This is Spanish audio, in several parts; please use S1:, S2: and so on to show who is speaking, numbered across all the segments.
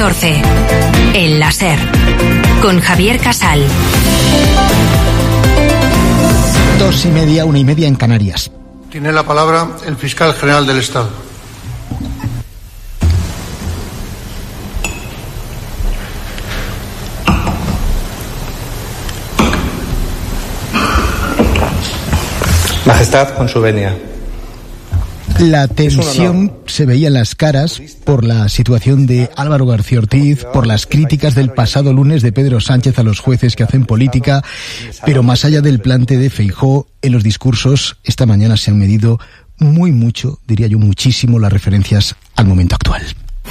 S1: 14. El láser. Con Javier Casal.
S2: 2:30, 1:30 en Canarias.
S3: Tiene la palabra el fiscal general del Estado.
S4: Majestad, con su venia.
S2: La tensión se veía en las caras por la situación de Álvaro García Ortiz, por las críticas del pasado lunes de Pedro Sánchez a los jueces que hacen política, pero más allá del plante de Feijóo, en los discursos esta mañana se han medido mucho, diría yo muchísimo, las referencias al momento actual.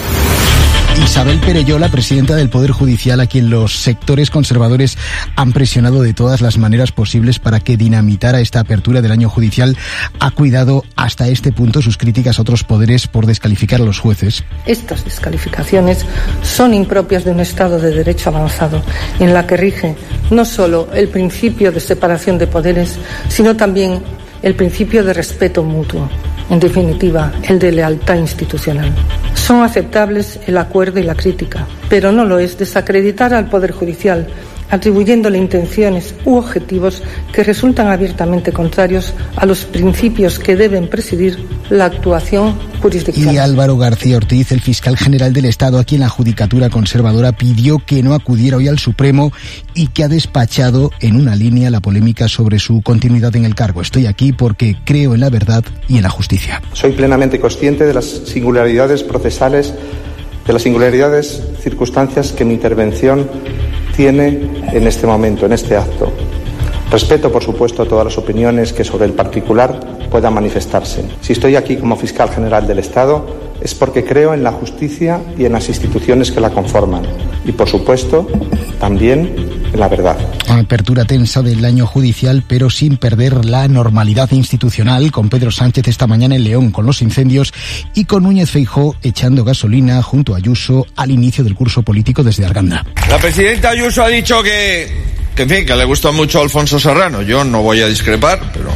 S2: Isabel Perelló, la presidenta del Poder Judicial, a quien los sectores conservadores han presionado de todas las maneras posibles para que dinamitara esta apertura del año judicial, ha cuidado hasta este punto sus críticas a otros poderes por descalificar a los jueces.
S5: Estas descalificaciones son impropias de un Estado de Derecho avanzado, en la que rige no solo el principio de separación de poderes, sino también el principio de respeto mutuo. En definitiva, el de lealtad institucional. Son aceptables el acuerdo y la crítica, pero no lo es desacreditar al Poder Judicial, atribuyéndole intenciones u objetivos que resultan abiertamente contrarios a los principios que deben presidir la actuación jurisdiccional.
S2: Y Álvaro García Ortiz, el fiscal general del Estado, a quien la judicatura conservadora pidió que no acudiera hoy al Supremo y que ha despachado en una línea la polémica sobre su continuidad en el cargo. Estoy aquí porque creo en la verdad y en la justicia.
S4: Soy plenamente consciente de las singularidades procesales, de las singularidades circunstancias que mi intervención tiene en este momento, en este acto. Respeto, por supuesto, todas las opiniones que sobre el particular puedan manifestarse. Si estoy aquí como fiscal general del Estado es porque creo en la justicia y en las instituciones que la conforman. Y, por supuesto, también en la verdad.
S2: Apertura tensa del año judicial, pero sin perder la normalidad institucional, con Pedro Sánchez esta mañana en León con los incendios y con Núñez Feijóo echando gasolina junto a Ayuso al inicio del curso político desde Arganda.
S6: La presidenta Ayuso ha dicho que le gusta mucho a Alfonso Serrano. Yo no voy a discrepar, pero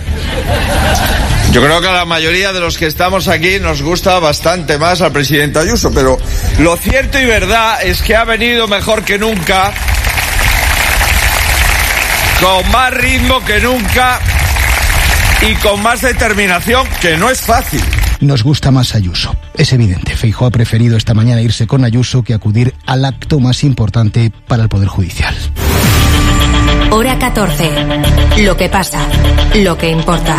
S6: yo creo que a la mayoría de los que estamos aquí nos gusta bastante más al presidente Ayuso, pero lo cierto y verdad es que ha venido mejor que nunca, con más ritmo que nunca y con más determinación, que no es fácil.
S2: Nos gusta más Ayuso. Es evidente, Feijóo ha preferido esta mañana irse con Ayuso que acudir al acto más importante para el Poder Judicial.
S1: Hora 14. Lo que pasa, lo que importa.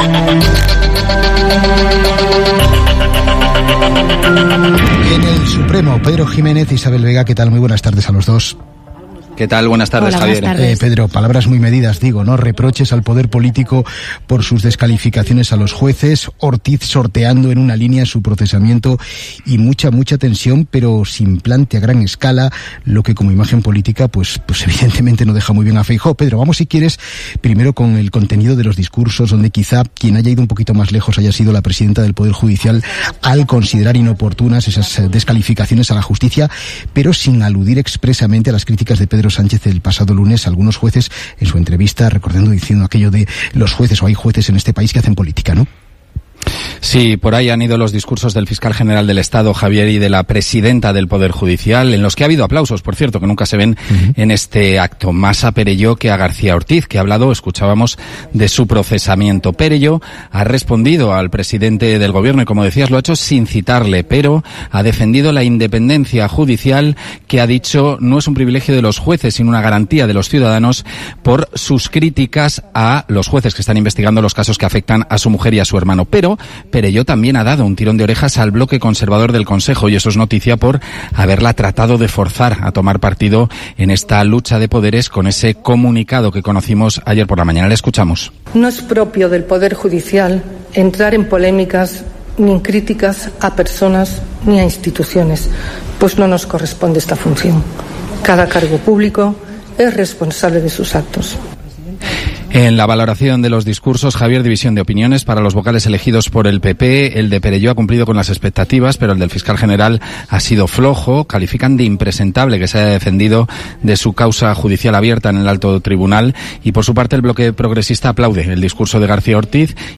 S2: En el Supremo, Pedro Jiménez, Isabel Vega, ¿qué tal? Muy buenas tardes a los dos.
S7: ¿Qué tal? Buenas tardes,
S8: hola,
S7: Javier.
S8: Buenas tardes.
S2: Pedro, palabras muy medidas, digo, ¿no? Reproches al poder político por sus descalificaciones a los jueces, Ortiz sorteando en una línea su procesamiento y mucha tensión, pero sin plante a gran escala, lo que como imagen política, pues evidentemente no deja muy bien a Feijóo. Pedro, vamos si quieres primero con el contenido de los discursos, donde quizá quien haya ido un poquito más lejos haya sido la presidenta del Poder Judicial al considerar inoportunas esas descalificaciones a la justicia, pero sin aludir expresamente a las críticas de Pedro Sánchez el pasado lunes. Algunos jueces en su entrevista recordando, diciendo aquello de los jueces, o hay jueces en este país que hacen política, ¿no?
S7: Sí, por ahí han ido los discursos del fiscal general del Estado, Javier, y de la presidenta del Poder Judicial, en los que ha habido aplausos, por cierto, que nunca se ven en este acto. Más a Perelló que a García Ortiz, que ha hablado, escuchábamos, de su procesamiento. Perelló ha respondido al presidente del Gobierno y, como decías, lo ha hecho sin citarle, pero ha defendido la independencia judicial, que ha dicho no es un privilegio de los jueces, sino una garantía de los ciudadanos, por sus críticas a los jueces que están investigando los casos que afectan a su mujer y a su hermano. Pero Perelló también ha dado un tirón de orejas al bloque conservador del Consejo, y eso es noticia por haberla tratado de forzar a tomar partido en esta lucha de poderes con ese comunicado que conocimos ayer por la mañana. Le escuchamos.
S5: No es propio del Poder Judicial entrar en polémicas ni en críticas a personas ni a instituciones, pues no nos corresponde esta función. Cada cargo público es responsable de sus actos.
S7: En la valoración de los discursos, Javier, división de opiniones para los vocales elegidos por el PP. El de Perelló ha cumplido con las expectativas, pero el del fiscal general ha sido flojo. Califican de impresentable que se haya defendido de su causa judicial abierta en el alto tribunal. Y por su parte, el bloque progresista aplaude el discurso de García Ortiz